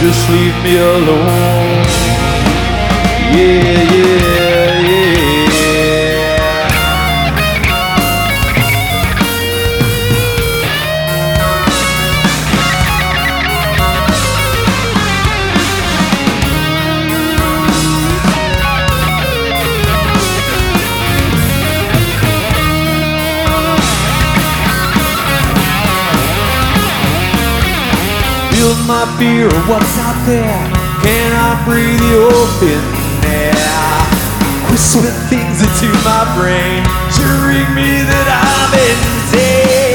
just leave me alone. Yeah, yeah, yeah. Feel my fear of what's out there. Can I breathe the open air? Whisper things into my brain to ring me that I'm insane.